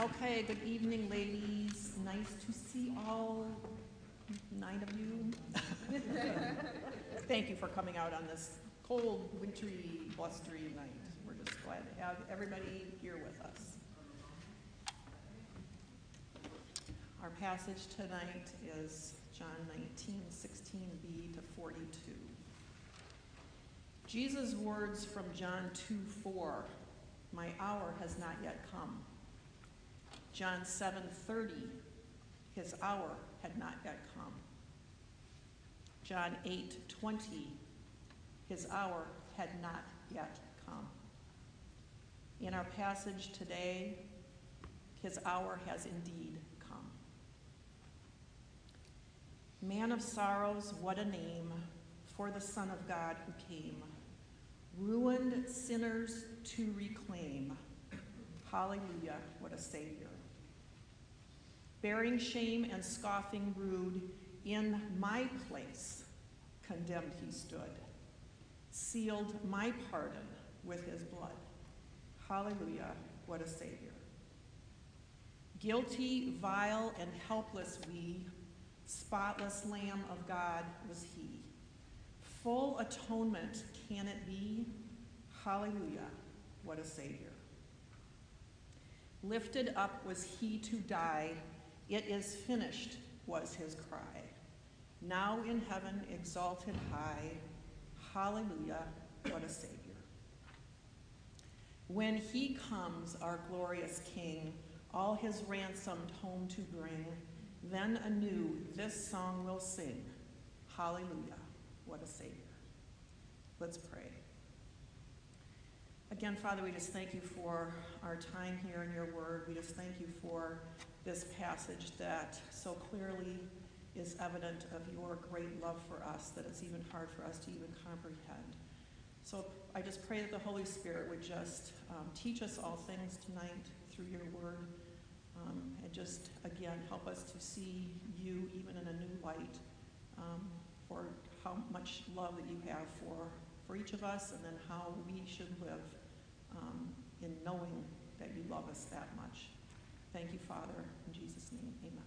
Okay, good evening, ladies. Nice to see all 9 of you. Thank you for coming out on this cold, wintry, blustery night. We're just glad to have everybody here with us. Our passage tonight is John 19:16b to 42. Jesus' words from John 2:4, "My hour has not yet come." John 7:30, "His hour had not yet come." John 8:20, "His hour had not yet come." In our passage today, his hour has indeed come. Man of sorrows, what a name for the Son of God who came, ruined sinners to reclaim. Hallelujah, what a Savior. Bearing shame and scoffing rude, in my place condemned he stood, sealed my pardon with his blood. Hallelujah, what a Savior. Guilty, vile, and helpless we, spotless Lamb of God was he. Full atonement can it be? Hallelujah, what a Savior. Lifted up was he to die, it is finished was his cry. Now in heaven exalted high, hallelujah, what a Savior. When he comes, our glorious King, all his ransomed home to bring, then anew this song we'll sing, hallelujah, what a Savior. Let's pray. Again, Father, we just thank you for our time here in your word. We just thank you for this passage that so clearly is evident of your great love for us that it's even hard for us to even comprehend. So I just pray that the Holy Spirit would just teach us all things tonight through your word, and just, again, help us to see you even in a new light, for how much love that you have for each of us, and then how we should live in knowing that you love us that much. Thank you, Father. In Jesus' name, amen.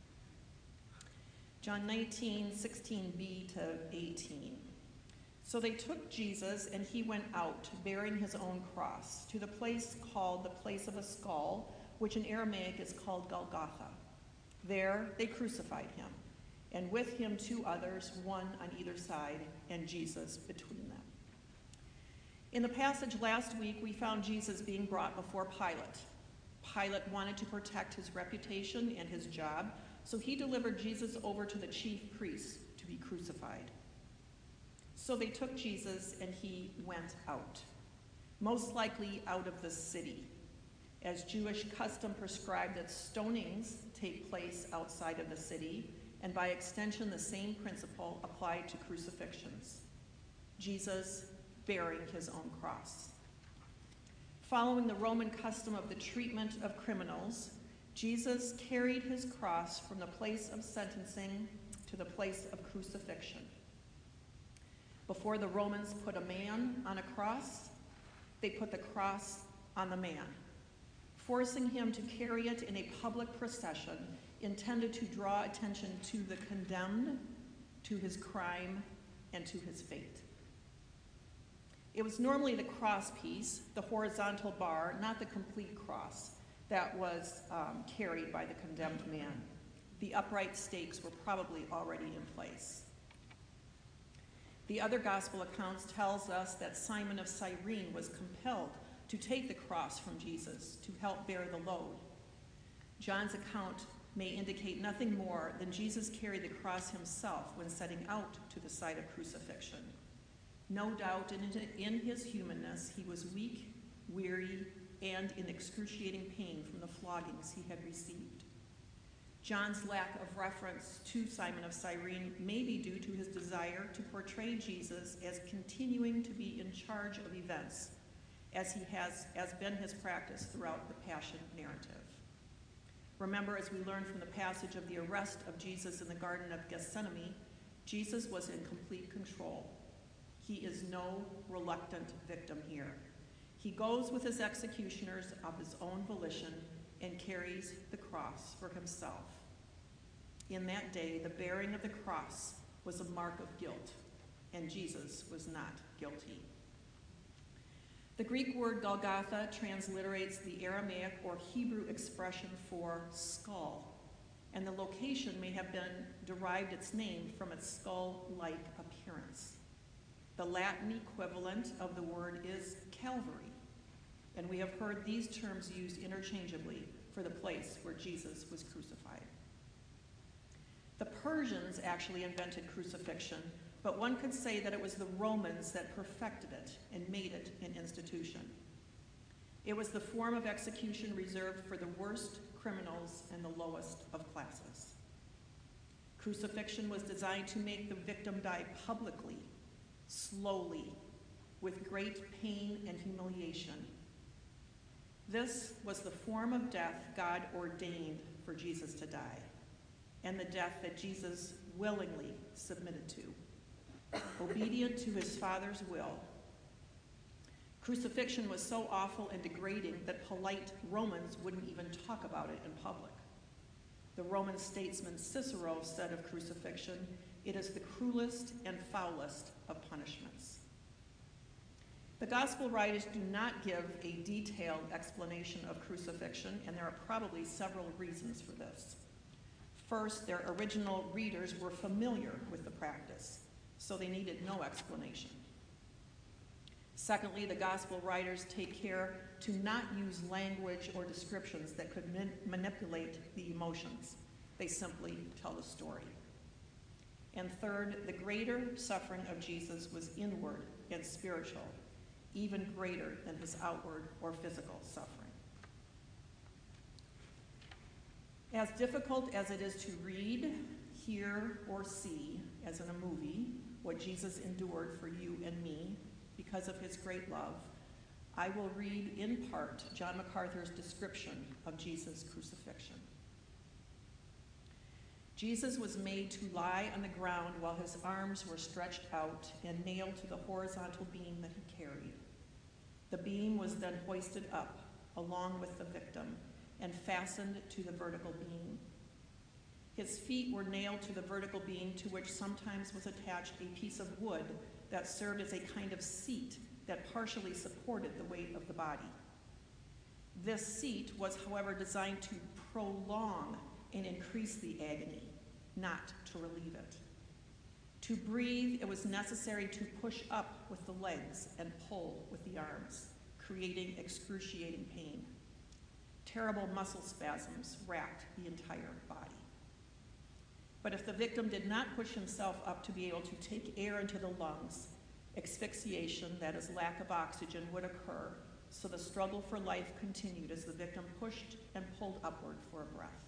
John 19:16b to 18. So they took Jesus, and he went out, bearing his own cross, to the place called the place of a skull, which in Aramaic is called Golgotha. There they crucified him, and with him 2 others, one on either side, and Jesus between them. In the passage last week, we found Jesus being brought before Pilate. Pilate wanted to protect his reputation and his job, so he delivered Jesus over to the chief priests to be crucified. So they took Jesus, and he went out, most likely out of the city, as Jewish custom prescribed that stonings take place outside of the city, and by extension, the same principle applied to crucifixions. Jesus bearing his own cross. Following the Roman custom of the treatment of criminals, Jesus carried his cross from the place of sentencing to the place of crucifixion. Before the Romans put a man on a cross, they put the cross on the man, forcing him to carry it in a public procession intended to draw attention to the condemned, to his crime, and to his fate. It was normally the cross piece, the horizontal bar, not the complete cross, that was carried by the condemned man. The upright stakes were probably already in place. The other gospel accounts tells us that Simon of Cyrene was compelled to take the cross from Jesus to help bear the load. John's account may indicate nothing more than Jesus carried the cross himself when setting out to the site of crucifixion. No doubt in his humanness, he was weak, weary, and in excruciating pain from the floggings he had received. John's lack of reference to Simon of Cyrene may be due to his desire to portray Jesus as continuing to be in charge of events, as been his practice throughout the Passion narrative. Remember, as we learned from the passage of the arrest of Jesus in the Garden of Gethsemane, Jesus was in complete control. He is no reluctant victim here. He goes with his executioners of his own volition, and carries the cross for himself. In that day, the bearing of the cross was a mark of guilt, and Jesus was not guilty. The Greek word Golgotha transliterates the Aramaic or Hebrew expression for skull, and the location may have been derived its name from its skull-like appearance. The Latin equivalent of the word is Calvary, and we have heard these terms used interchangeably for the place where Jesus was crucified. The Persians actually invented crucifixion, but one could say that it was the Romans that perfected it and made it an institution. It was the form of execution reserved for the worst criminals and the lowest of classes. Crucifixion was designed to make the victim die publicly, slowly, with great pain and humiliation. This was the form of death God ordained for Jesus to die, and the death that Jesus willingly submitted to, obedient to his Father's will. Crucifixion was so awful and degrading that polite Romans wouldn't even talk about it in public. The Roman statesman Cicero said of crucifixion, "It is the cruelest and foulest of punishments." The gospel writers do not give a detailed explanation of crucifixion, and there are probably several reasons for this. First, their original readers were familiar with the practice, so they needed no explanation. Secondly, the gospel writers take care to not use language or descriptions that could manipulate the emotions. They simply tell the story. And third, the greater suffering of Jesus was inward and spiritual, even greater than his outward or physical suffering. As difficult as it is to read, hear, or see, as in a movie, what Jesus endured for you and me because of his great love, I will read in part John MacArthur's description of Jesus' crucifixion. Jesus was made to lie on the ground while his arms were stretched out and nailed to the horizontal beam that he carried. The beam was then hoisted up along with the victim and fastened to the vertical beam. His feet were nailed to the vertical beam, to which sometimes was attached a piece of wood that served as a kind of seat that partially supported the weight of the body. This seat was, however, designed to prolong and increase the agony, not to relieve it. To breathe, it was necessary to push up with the legs and pull with the arms, creating excruciating pain. Terrible muscle spasms racked the entire body. But if the victim did not push himself up to be able to take air into the lungs, asphyxiation, that is, lack of oxygen, would occur, so the struggle for life continued as the victim pushed and pulled upward for a breath.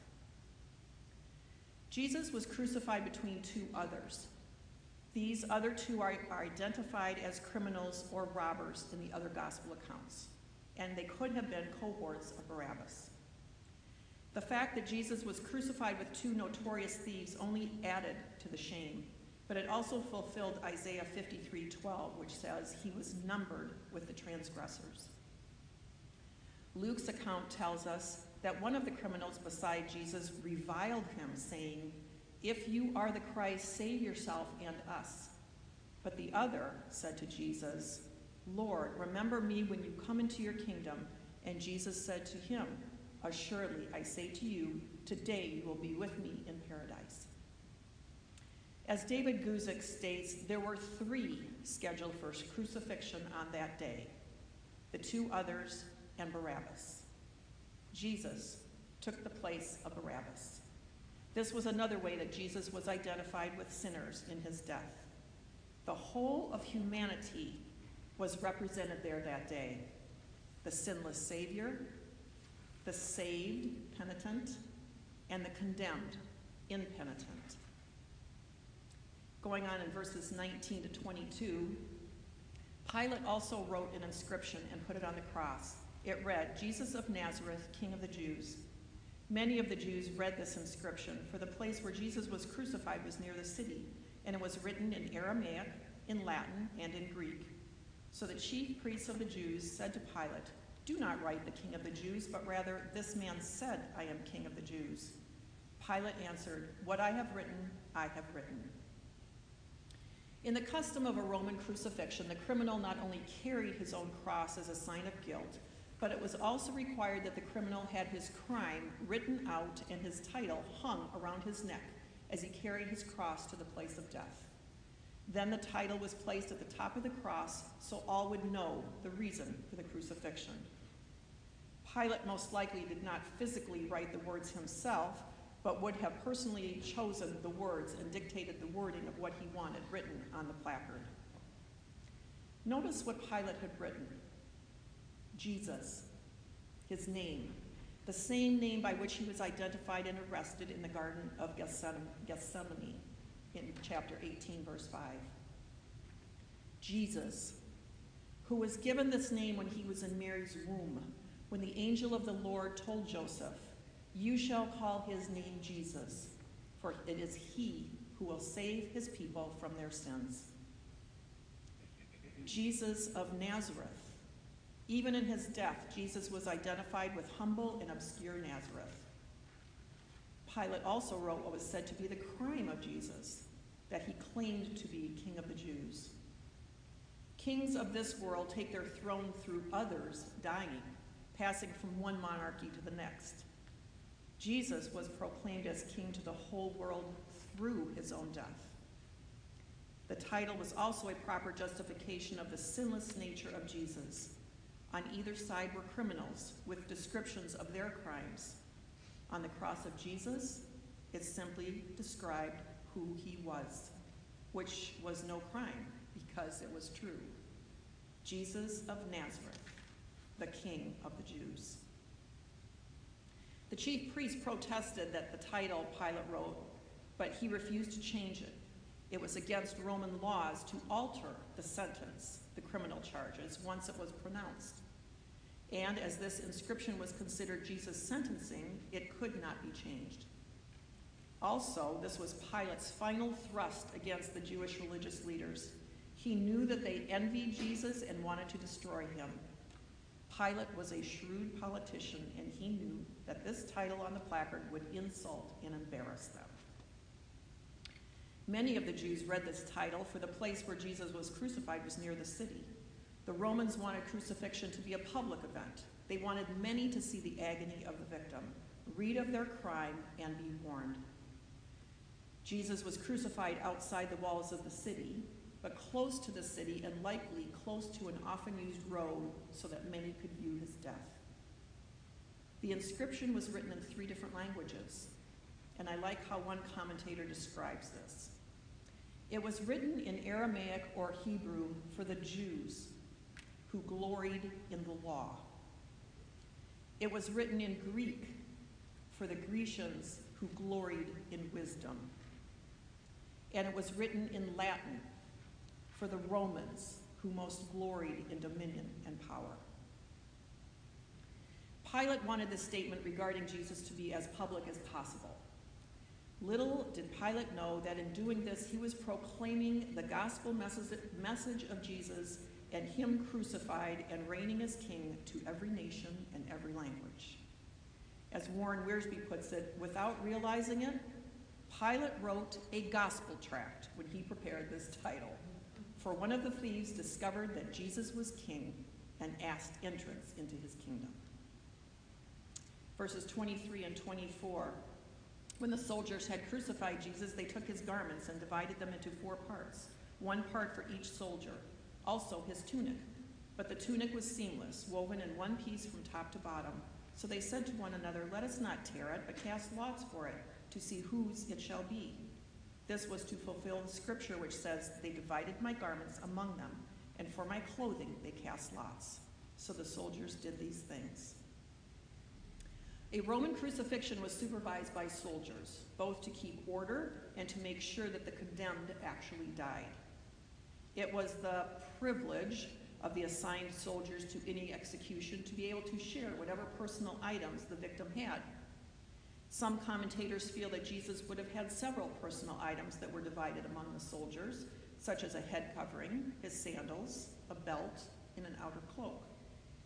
Jesus was crucified between two others. These other two are identified as criminals or robbers in the other gospel accounts, and they could have been cohorts of Barabbas. The fact that Jesus was crucified with two notorious thieves only added to the shame, but it also fulfilled Isaiah 53:12, which says he was numbered with the transgressors. Luke's account tells us that one of the criminals beside Jesus reviled him, saying, "If you are the Christ, save yourself and us." But the other said to Jesus, "Lord, remember me when you come into your kingdom." And Jesus said to him, "Assuredly, I say to you, today you will be with me in paradise." As David Guzik states, there were 3 scheduled for crucifixion on that day, the 2 others and Barabbas. Jesus took the place of Barabbas. This was another way that Jesus was identified with sinners in his death. The whole of humanity was represented there that day: the sinless Savior, the saved penitent, and the condemned impenitent. Going on in verses 19 to 22, Pilate also wrote an inscription and put it on the cross. It read, "Jesus of Nazareth, King of the Jews." Many of the Jews read this inscription, for the place where Jesus was crucified was near the city, and it was written in Aramaic, in Latin, and in Greek. So the chief priests of the Jews said to Pilate, "Do not write the King of the Jews, but rather, this man said, 'I am King of the Jews.'" Pilate answered, "What I have written, I have written." In the custom of a Roman crucifixion, the criminal not only carried his own cross as a sign of guilt, but it was also required that the criminal had his crime written out and his title hung around his neck as he carried his cross to the place of death. Then the title was placed at the top of the cross so all would know the reason for the crucifixion. Pilate most likely did not physically write the words himself, but would have personally chosen the words and dictated the wording of what he wanted written on the placard. Notice what Pilate had written: Jesus, his name, the same name by which he was identified and arrested in the Garden of Gethsemane in chapter 18, verse 5. Jesus, who was given this name when he was in Mary's womb, when the angel of the Lord told Joseph, "You shall call his name Jesus, for it is he who will save his people from their sins." Jesus of Nazareth. Even in his death, Jesus was identified with humble and obscure Nazareth. Pilate also wrote what was said to be the crime of Jesus, that he claimed to be King of the Jews. Kings of this world take their throne through others dying, passing from one monarchy to the next. Jesus was proclaimed as king to the whole world through his own death. The title was also a proper justification of the sinless nature of Jesus. On either side were criminals with descriptions of their crimes. On the cross of Jesus, it simply described who he was, which was no crime because it was true. Jesus of Nazareth, the King of the Jews. The chief priest protested that the title Pilate wrote, but he refused to change it. It was against Roman laws to alter the sentence, the criminal charges, once it was pronounced. And as this inscription was considered Jesus' sentencing, it could not be changed. Also, this was Pilate's final thrust against the Jewish religious leaders. He knew that they envied Jesus and wanted to destroy him. Pilate was a shrewd politician, and he knew that this title on the placard would insult and embarrass them. Many of the Jews read this title, for the place where Jesus was crucified was near the city. The Romans wanted crucifixion to be a public event. They wanted many to see the agony of the victim, read of their crime, and be warned. Jesus was crucified outside the walls of the city, but close to the city and likely close to an often used road so that many could view his death. The inscription was written in 3 different languages, and I like how one commentator describes this. It was written in Aramaic or Hebrew for the Jews who gloried in the law. It was written in Greek for the Grecians who gloried in wisdom. And it was written in Latin for the Romans who most gloried in dominion and power. Pilate wanted this statement regarding Jesus to be as public as possible. Little did Pilate know that in doing this, he was proclaiming the gospel message of Jesus and him crucified and reigning as king to every nation and every language. As Warren Wiersbe puts it, without realizing it, Pilate wrote a gospel tract when he prepared this title, for one of the thieves discovered that Jesus was king and asked entrance into his kingdom. Verses 23 and 24. When the soldiers had crucified Jesus, they took his garments and divided them into 4 parts, 1 part for each soldier, also his tunic. But the tunic was seamless, woven in one piece from top to bottom. So they said to one another, "Let us not tear it, but cast lots for it, to see whose it shall be." This was to fulfill the scripture which says, "They divided my garments among them, and for my clothing they cast lots." So the soldiers did these things. A Roman crucifixion was supervised by soldiers, both to keep order and to make sure that the condemned actually died. It was the privilege of the assigned soldiers to any execution to be able to share whatever personal items the victim had. Some commentators feel that Jesus would have had several personal items that were divided among the soldiers, such as a head covering, his sandals, a belt, and an outer cloak.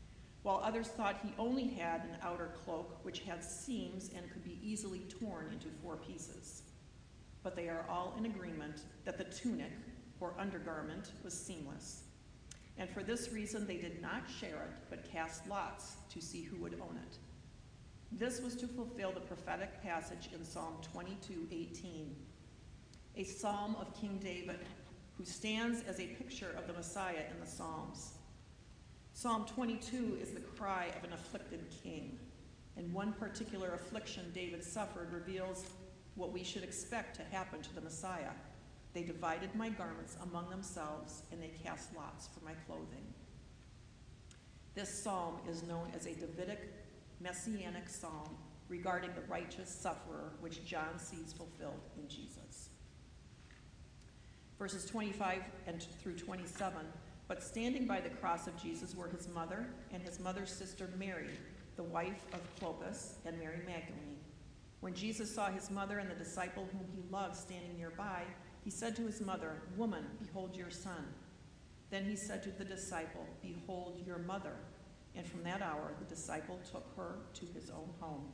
while others thought he only had an outer cloak which had seams and could be easily torn into 4 pieces. But they are all in agreement that the tunic, or undergarment, was seamless. And for this reason they did not share it, but cast lots to see who would own it. This was to fulfill the prophetic passage in Psalm 22:18, a psalm of King David, who stands as a picture of the Messiah in the Psalms. Psalm 22 is the cry of an afflicted king, and one particular affliction David suffered reveals what we should expect to happen to the Messiah. They divided my garments among themselves, and they cast lots for my clothing. This psalm is known as a Davidic messianic psalm regarding the righteous sufferer, which John sees fulfilled in Jesus. Verses 25 through 27, but standing by the cross of Jesus were his mother and his mother's sister Mary, the wife of Clopas, and Mary Magdalene. When Jesus saw his mother and the disciple whom he loved standing nearby, he said to his mother, "Woman, behold your son." Then he said to the disciple, "Behold your mother." And from that hour, the disciple took her to his own home.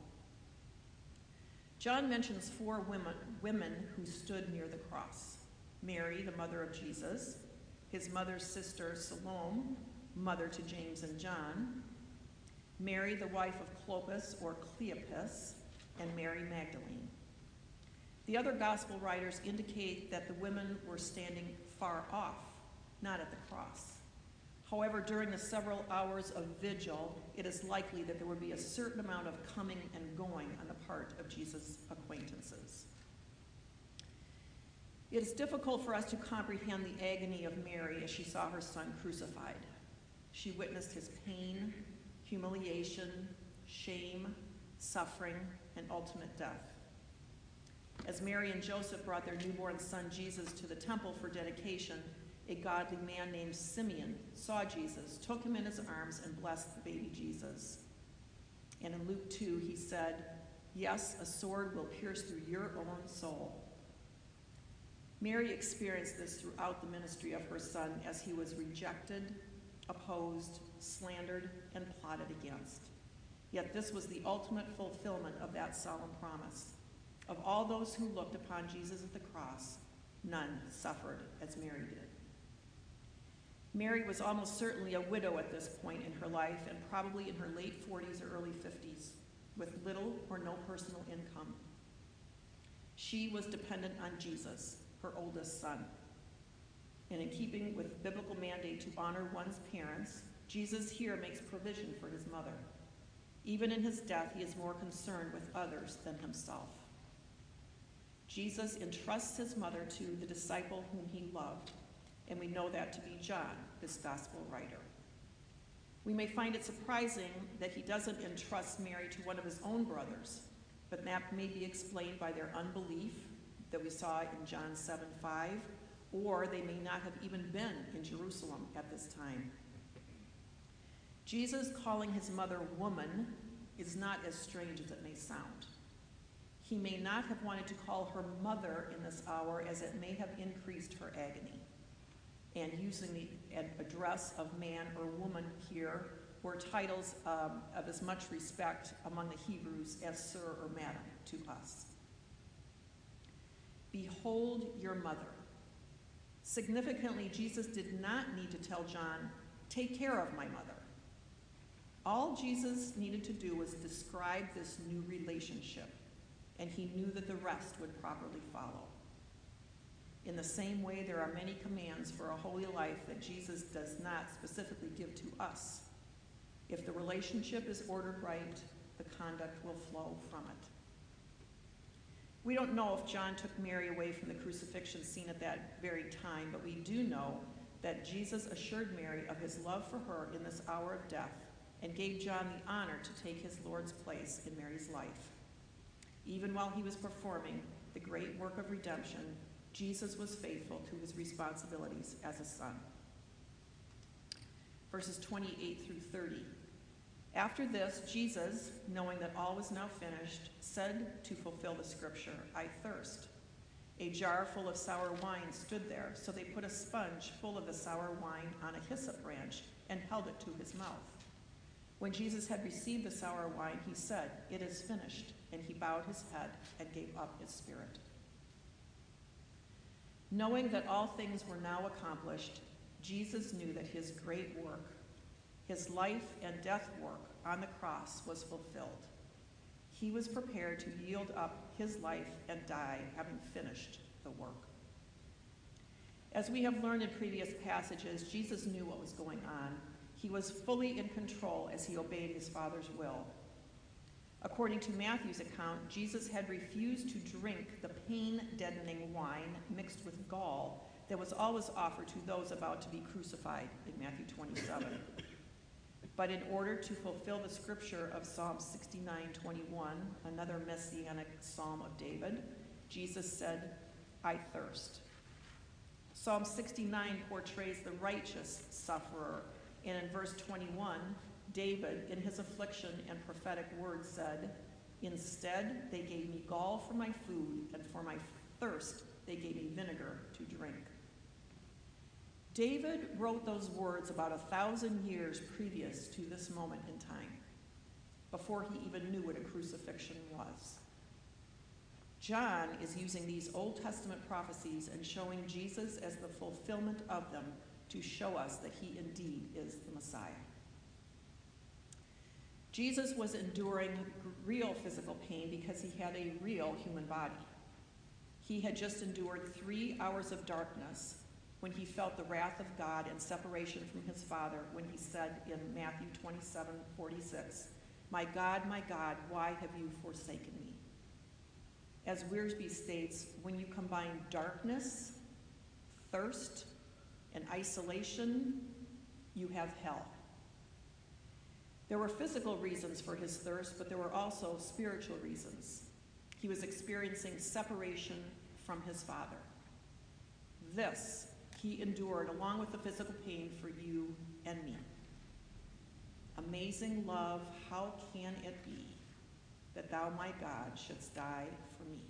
John mentions 4 women who stood near the cross: Mary, the mother of Jesus, his mother's sister Salome, mother to James and John, Mary, the wife of Clopas or Cleopas, and Mary Magdalene. The other gospel writers indicate that the women were standing far off, not at the cross. However, during the several hours of vigil, it is likely that there would be a certain amount of coming and going on the part of Jesus' acquaintances. It is difficult for us to comprehend the agony of Mary as she saw her son crucified. She witnessed his pain, humiliation, shame, suffering, and ultimate death. As Mary and Joseph brought their newborn son Jesus to the temple for dedication, a godly man named Simeon saw Jesus, took him in his arms, and blessed the baby Jesus. And in Luke 2, he said, "Yes, a sword will pierce through your own soul." Mary experienced this throughout the ministry of her son as he was rejected, opposed, slandered, and plotted against. Yet this was the ultimate fulfillment of that solemn promise. Of all those who looked upon Jesus at the cross, none suffered as Mary did. Mary was almost certainly a widow at this point in her life, and probably in her late 40s or early 50s, with little or no personal income. She was dependent on Jesus, her oldest son. And in keeping with the biblical mandate to honor one's parents, Jesus here makes provision for his mother. Even in his death, he is more concerned with others than himself. Jesus entrusts his mother to the disciple whom he loved, and we know that to be John, this gospel writer. We may find it surprising that he doesn't entrust Mary to one of his own brothers, but that may be explained by their unbelief that we saw in John 7:5, or they may not have even been in Jerusalem at this time. Jesus calling his mother woman is not as strange as it may sound. He may not have wanted to call her mother in this hour, as it may have increased her agony. And using the address of man or woman here were titles of as much respect among the Hebrews as sir or madam to us. Behold your mother. Significantly, Jesus did not need to tell John, "Take care of my mother." All Jesus needed to do was describe this new relationship, and he knew that the rest would properly follow. In the same way, there are many commands for a holy life that Jesus does not specifically give to us. If the relationship is ordered right, the conduct will flow from it. We don't know if John took Mary away from the crucifixion scene at that very time, but we do know that Jesus assured Mary of his love for her in this hour of death and gave John the honor to take his Lord's place in Mary's life. Even while he was performing the great work of redemption, Jesus was faithful to his responsibilities as a son. Verses 28 through 30. After this, Jesus, knowing that all was now finished, said to fulfill the scripture, "I thirst." A jar full of sour wine stood there, so they put a sponge full of the sour wine on a hyssop branch and held it to his mouth. When Jesus had received the sour wine, he said, "It is finished," and he bowed his head and gave up his spirit. Knowing that all things were now accomplished, Jesus knew that his great work, his life and death work on the cross, was fulfilled. He was prepared to yield up his life and die, having finished the work. As we have learned in previous passages, Jesus knew what was going on. He was fully in control as he obeyed his Father's will. According to Matthew's account, Jesus had refused to drink the pain-deadening wine mixed with gall that was always offered to those about to be crucified in Matthew 27. But in order to fulfill the scripture of Psalm 69:21, another messianic psalm of David, Jesus said, "I thirst." Psalm 69 portrays the righteous sufferer, and in verse 21, David, in his affliction and prophetic words, said, "Instead, they gave me gall for my food, and for my thirst, they gave me vinegar to drink." David wrote those words about 1,000 years previous to this moment in time, before he even knew what a crucifixion was. John is using these Old Testament prophecies and showing Jesus as the fulfillment of them to show us that he indeed is the Messiah. Jesus was enduring real physical pain because he had a real human body. He had just endured 3 hours of darkness when he felt the wrath of God and separation from his Father when he said in Matthew 27:46, my God, why have you forsaken me?" As Wiersbe states, when you combine darkness, thirst, and isolation, you have hell. There were physical reasons for his thirst, but there were also spiritual reasons. He was experiencing separation from his Father. This he endured along with the physical pain for you and me. Amazing love, how can it be that thou, my God, shouldst die for me?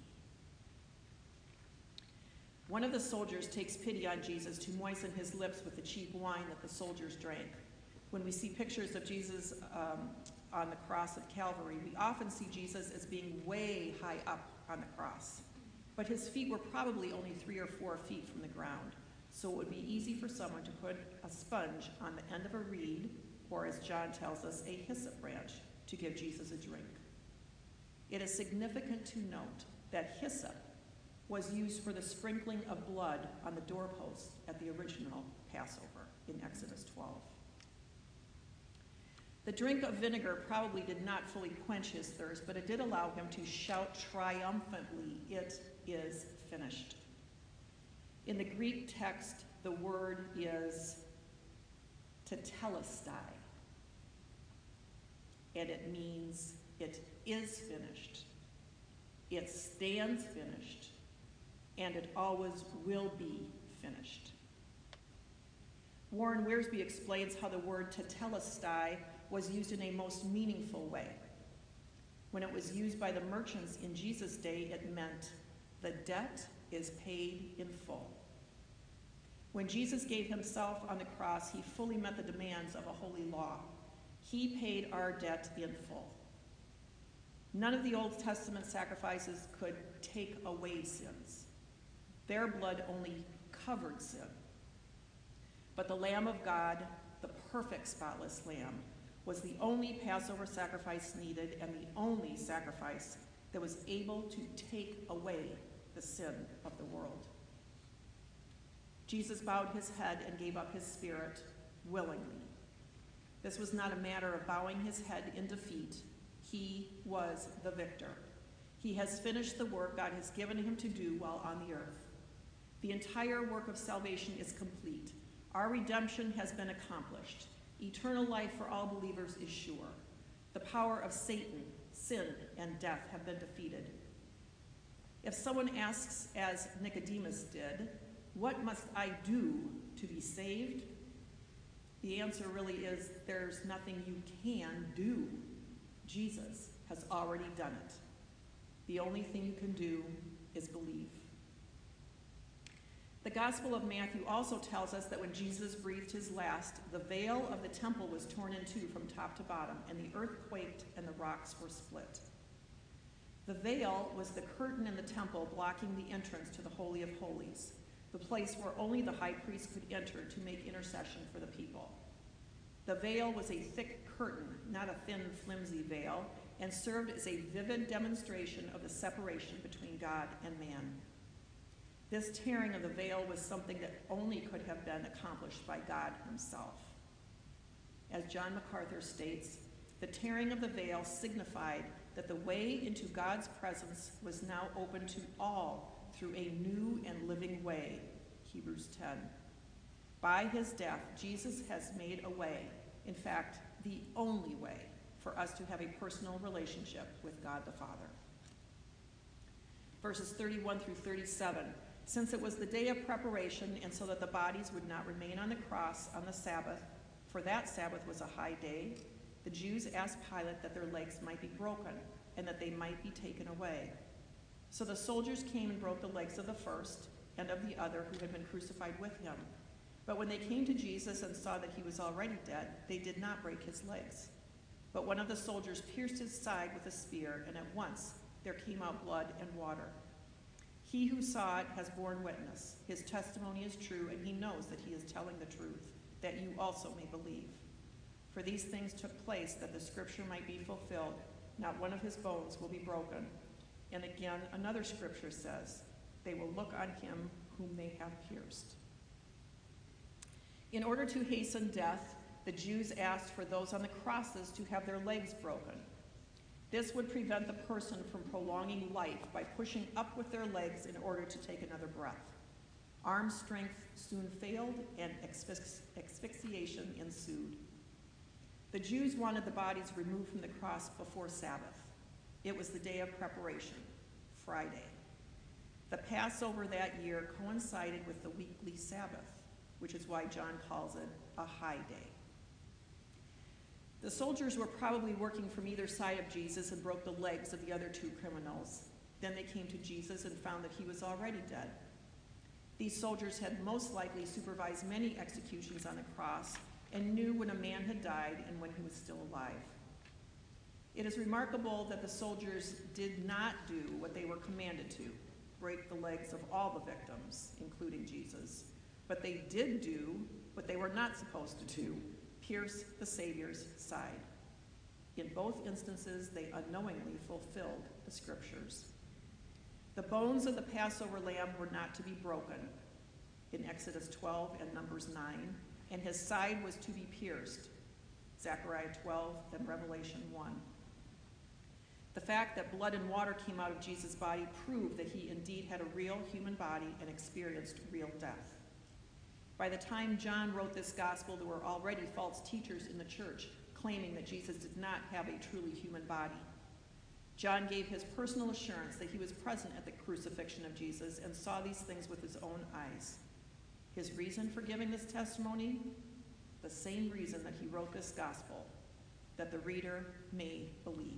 One of the soldiers takes pity on Jesus to moisten his lips with the cheap wine that the soldiers drank. When we see pictures of Jesus on the cross of Calvary, we often see Jesus as being way high up on the cross. But his feet were probably only 3 or 4 feet from the ground, so it would be easy for someone to put a sponge on the end of a reed, or as John tells us, a hyssop branch, to give Jesus a drink. It is significant to note that hyssop was used for the sprinkling of blood on the doorposts at the original Passover in Exodus 12. The drink of vinegar probably did not fully quench his thirst, but it did allow him to shout triumphantly, "It is finished." In the Greek text, the word is tetelestai, and it means it is finished, it stands finished, and it always will be finished. Warren Wiersbe explains how the word tetelestai was used in a most meaningful way. When it was used by the merchants in Jesus' day, it meant the debt is paid in full. When Jesus gave himself on the cross, he fully met the demands of a holy law. He paid our debt in full. None of the Old Testament sacrifices could take away sins. Their blood only covered sin. But the Lamb of God, the perfect spotless Lamb, was the only Passover sacrifice needed and the only sacrifice that was able to take away the sin of the world. Jesus bowed his head and gave up his spirit willingly. This was not a matter of bowing his head in defeat. He was the victor. He has finished the work God has given him to do while on the earth. The entire work of salvation is complete. Our redemption has been accomplished. Eternal life for all believers is sure. The power of Satan, sin, and death have been defeated. If someone asks, as Nicodemus did, "What must I do to be saved?" the answer really is there's nothing you can do. Jesus has already done it. The only thing you can do is believe. The Gospel of Matthew also tells us that when Jesus breathed his last, the veil of the temple was torn in two from top to bottom, and the earth quaked and the rocks were split. The veil was the curtain in the temple blocking the entrance to the Holy of Holies, the place where only the high priest could enter to make intercession for the people. The veil was a thick curtain, not a thin, flimsy veil, and served as a vivid demonstration of the separation between God and man. This tearing of the veil was something that only could have been accomplished by God himself. As John MacArthur states, the tearing of the veil signified that the way into God's presence was now open to all through a new and living way, Hebrews 10. By his death, Jesus has made a way, in fact, the only way, for us to have a personal relationship with God the Father. Verses 31 through 37. Since it was the day of preparation, and so that the bodies would not remain on the cross on the Sabbath, for that Sabbath was a high day, the Jews asked Pilate that their legs might be broken, and that they might be taken away. So the soldiers came and broke the legs of the first and of the other who had been crucified with him. But when they came to Jesus and saw that he was already dead, they did not break his legs. But one of the soldiers pierced his side with a spear, and at once there came out blood and water. He who saw it has borne witness. His testimony is true, and he knows that he is telling the truth, that you also may believe. For these things took place that the scripture might be fulfilled. Not one of his bones will be broken. And again, another scripture says, they will look on him whom they have pierced. In order to hasten death, the Jews asked for those on the crosses to have their legs broken. This would prevent the person from prolonging life by pushing up with their legs in order to take another breath. Arm strength soon failed, and asphyxiation ensued. The Jews wanted the bodies removed from the cross before Sabbath. It was the day of preparation, Friday. The Passover that year coincided with the weekly Sabbath, which is why John calls it a high day. The soldiers were probably working from either side of Jesus and broke the legs of the other two criminals. Then they came to Jesus and found that he was already dead. These soldiers had most likely supervised many executions on the cross and knew when a man had died and when he was still alive. It is remarkable that the soldiers did not do what they were commanded to, break the legs of all the victims, including Jesus, but they did do what they were not supposed to do, pierce the Savior's side. In both instances, they unknowingly fulfilled the scriptures. The bones of the Passover lamb were not to be broken in Exodus 12 and Numbers 9, and his side was to be pierced, Zechariah 12 and Revelation 1. The fact that blood and water came out of Jesus' body proved that he indeed had a real human body and experienced real death. By the time John wrote this gospel, there were already false teachers in the church claiming that Jesus did not have a truly human body. John gave his personal assurance that he was present at the crucifixion of Jesus and saw these things with his own eyes. His reason for giving this testimony? The same reason that he wrote this gospel, that the reader may believe.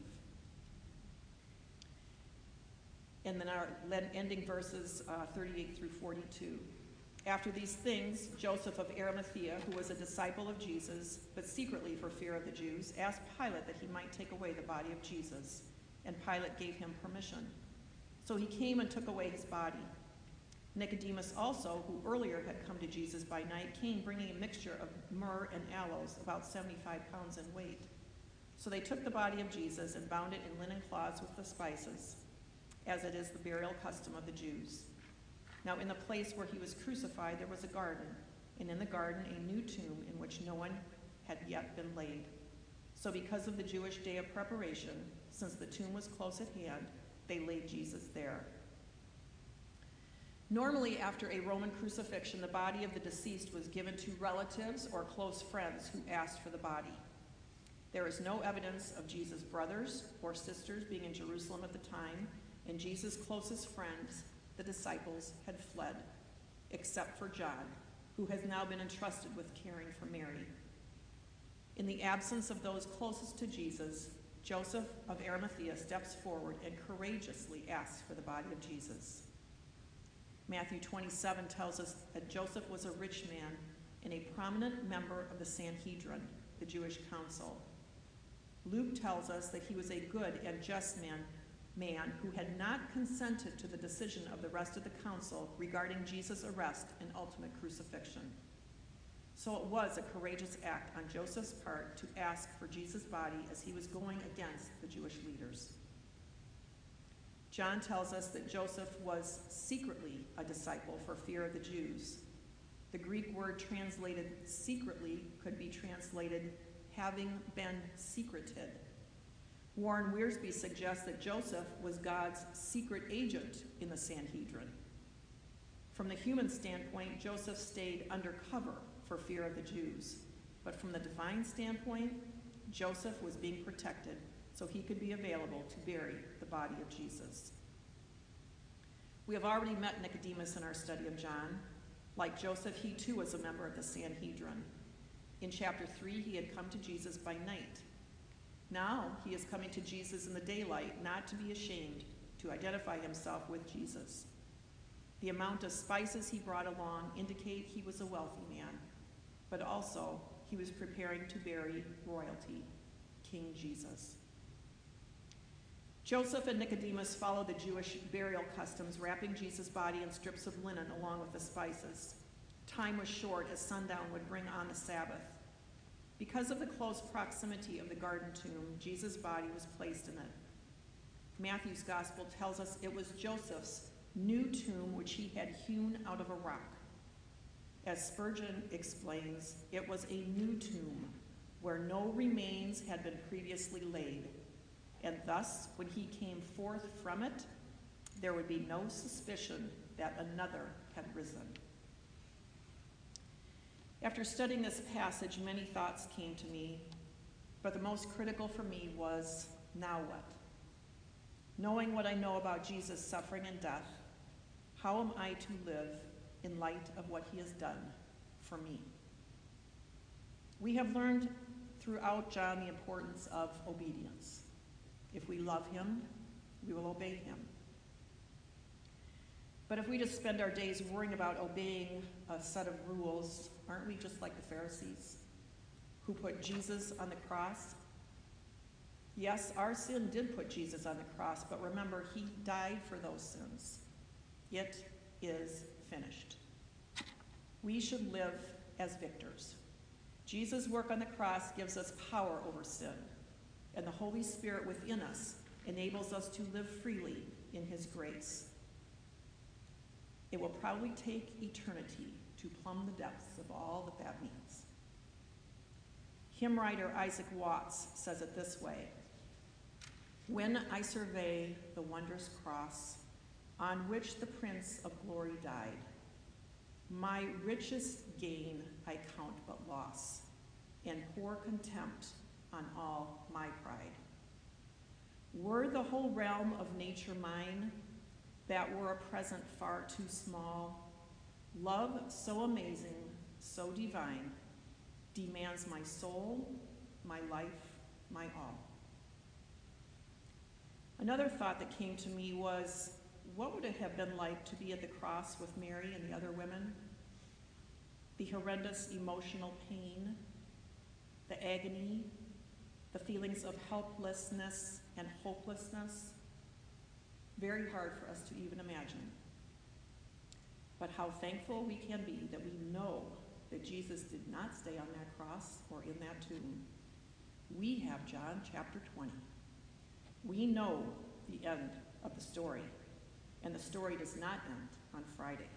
And then our ending verses 38 through 42. After these things, Joseph of Arimathea, who was a disciple of Jesus, but secretly for fear of the Jews, asked Pilate that he might take away the body of Jesus, and Pilate gave him permission. So he came and took away his body. Nicodemus also, who earlier had come to Jesus by night, came bringing a mixture of myrrh and aloes, about 75 pounds in weight. So they took the body of Jesus and bound it in linen cloths with the spices, as it is the burial custom of the Jews. Now in the place where he was crucified there was a garden, and in the garden a new tomb in which no one had yet been laid. So because of the Jewish day of preparation, since the tomb was close at hand, they laid Jesus there. Normally, after a Roman crucifixion, the body of the deceased was given to relatives or close friends who asked for the body. There is no evidence of Jesus' brothers or sisters being in Jerusalem at the time, and Jesus' closest friends, the disciples, had fled, except for John, who has now been entrusted with caring for Mary. In the absence of those closest to Jesus, Joseph of Arimathea steps forward and courageously asks for the body of Jesus. Matthew 27 tells us that Joseph was a rich man and a prominent member of the Sanhedrin, the Jewish council. Luke tells us that he was a good and just man who had not consented to the decision of the rest of the council regarding Jesus' arrest and ultimate crucifixion. So it was a courageous act on Joseph's part to ask for Jesus' body as he was going against the Jewish leaders. John tells us that Joseph was secretly a disciple for fear of the Jews. The Greek word translated secretly could be translated having been secreted. Warren Wiersbe suggests that Joseph was God's secret agent in the Sanhedrin. From the human standpoint, Joseph stayed undercover for fear of the Jews. But from the divine standpoint, Joseph was being protected so he could be available to bury the body of Jesus. We have already met Nicodemus in our study of John. Like Joseph, he too was a member of the Sanhedrin. In chapter 3, he had come to Jesus by night. Now he is coming to Jesus in the daylight, not to be ashamed, to identify himself with Jesus. The amount of spices he brought along indicate he was a wealthy man, but also he was preparing to bury royalty, King Jesus. Joseph and Nicodemus followed the Jewish burial customs, wrapping Jesus' body in strips of linen along with the spices. Time was short as sundown would bring on the Sabbath. Because of the close proximity of the garden tomb, Jesus' body was placed in it. Matthew's gospel tells us it was Joseph's new tomb which he had hewn out of a rock. As Spurgeon explains, it was a new tomb where no remains had been previously laid, and thus, when he came forth from it, there would be no suspicion that another had risen. After studying this passage, many thoughts came to me, but the most critical for me was, now what? Knowing what I know about Jesus' suffering and death, how am I to live in light of what he has done for me? We have learned throughout John the importance of obedience. If we love him, we will obey him. But if we just spend our days worrying about obeying a set of rules, aren't we just like the Pharisees who put Jesus on the cross? Yes, our sin did put Jesus on the cross, but remember, he died for those sins. It is finished. We should live as victors. Jesus' work on the cross gives us power over sin, and the Holy Spirit within us enables us to live freely in his grace. It will probably take eternity to plumb the depths of all that means. Hymn writer Isaac Watts says it this way: "When I survey the wondrous cross on which the Prince of Glory died, my richest gain I count but loss, and pour contempt on all my pride. Were the whole realm of nature mine, that were a present far too small, love so amazing, so divine, demands my soul, my life, my all." Another thought that came to me was, what would it have been like to be at the cross with Mary and the other women? The horrendous emotional pain, the agony, the feelings of helplessness and hopelessness. Very hard for us to even imagine. But how thankful we can be that we know that Jesus did not stay on that cross or in that tomb. We have John chapter 20. We know the end of the story, and the story does not end on Friday.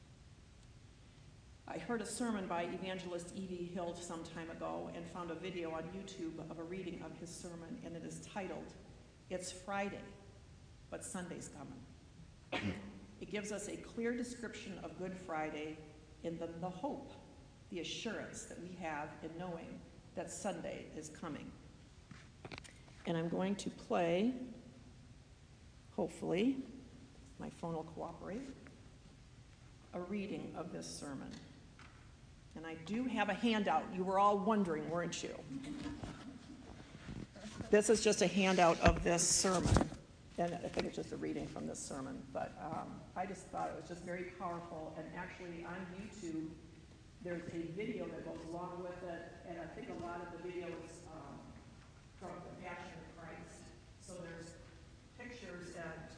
I heard a sermon by evangelist E.V. Hill some time ago and found a video on YouTube of a reading of his sermon, and it is titled, "It's Friday, but Sunday's Coming." It gives us a clear description of Good Friday and the hope, the assurance that we have in knowing that Sunday is coming. And I'm going to play, hopefully, my phone will cooperate, a reading of this sermon. And I do have a handout. You were all wondering, weren't you? This is just a handout of this sermon. And I think it's just a reading from this sermon, but I just thought it was just very powerful. And actually on YouTube, there's a video that goes along with it, and I think a lot of the video is from the Passion of Christ. So there's pictures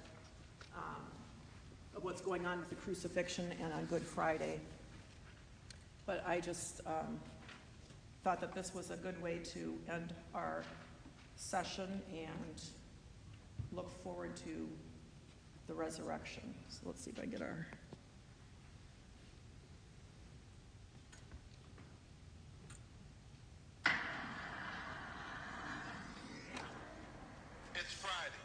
of what's going on with the crucifixion and on Good Friday. But I just thought that this was a good way to end our session and look forward to the resurrection. So let's see if I get our... It's Friday.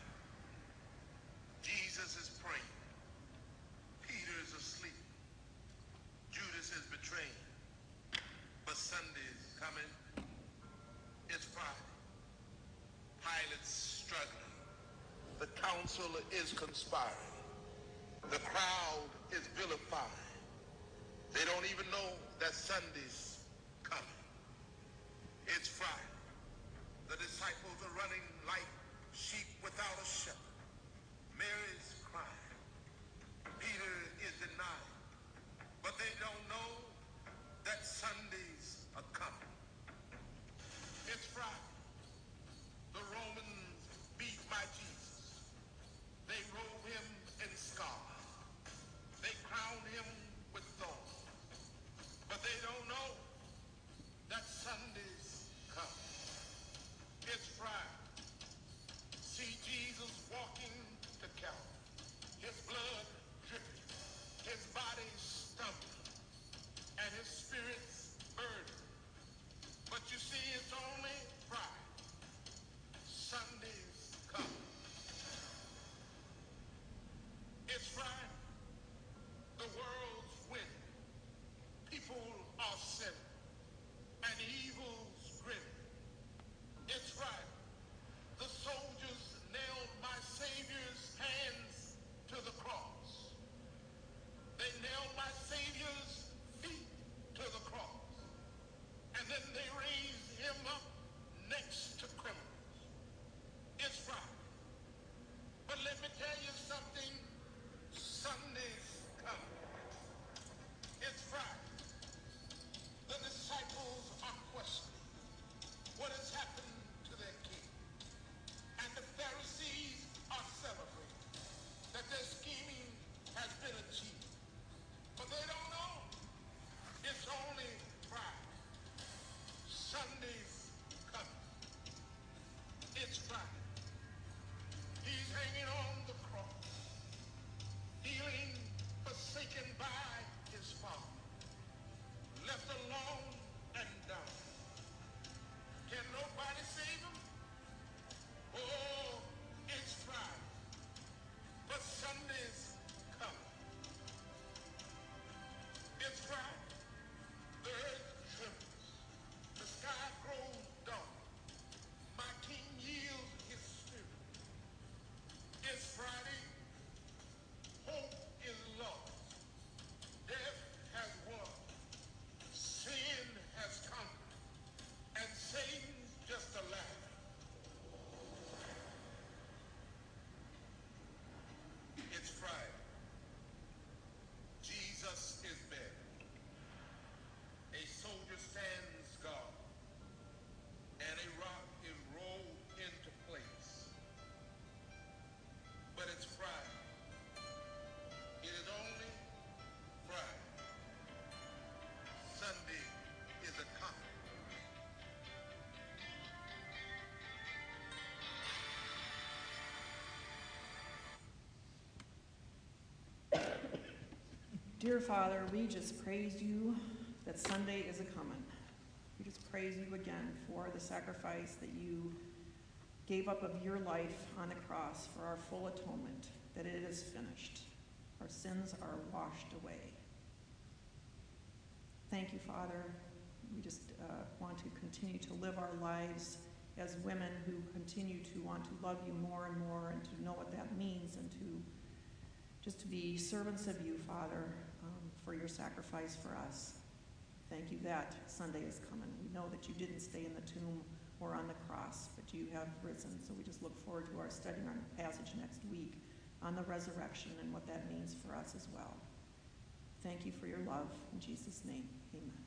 Jesus is praying. Peter is asleep. Judas is betraying. But Sunday is coming. It's Friday. Pilate's struggling. The council is conspiring. The crowd is vilifying. They don't even know that Sunday's coming. It's Friday. The disciples are running like sheep without a shepherd. Mary's crying. Peter is denying. But they don't know that Sundays are coming. It's Friday. The Romans beat my Jesus. They robe him in scarlet. They crown him with thorns. But they don't know that Sunday's coming. It's Friday. See Jesus walking to Calvary. His blood dripping. His body stumbling. And his spirit's burdened. But you see, it's only Friday. Sunday's coming. It's Friday. The world's winning. People are sinning. And evil's grinning. It's Friday. The soldiers nailed my Savior's hands to the cross. They nailed my Savior's feet to the cross. And then they raised him up next to criminals. It's Friday. But let me tell you something. Sunday's coming. It's Friday. The disciples are questioning what has happened to their king. And the Pharisees are celebrating that their scheming has been achieved. But they don't know it's only Friday. Sunday's coming. It's Friday. He's hanging on the cross, feeling forsaken by his Father, left alone and down. Can nobody save him? Oh, it's Friday, but Sunday's coming. It's Friday. The earth trembles. The sky grows dark. My King yields his spirit. It's Friday. Hope is lost. Death has won. Sin has conquered. And Satan's just a lie. It's Friday. Jesus is buried. A soldier stands guard. And a rock is rolled into place. But it's Friday. It is only Friday. Sunday is a coming. Dear Father, we just praise you that Sunday is a-coming. We just praise you again for the sacrifice that you gave up of your life on the cross for our full atonement, that it is finished. Our sins are washed away. Thank you, Father. We just want to continue to live our lives as women who continue to want to love you more and more and to know what that means and to just to be servants of you, Father, for your sacrifice for us. Thank you that Sunday is coming. We know that you didn't stay in the tomb or on the cross, but you have risen. So we just look forward to our studying our passage next week on the resurrection and what that means for us as well. Thank you for your love. In Jesus' name, amen.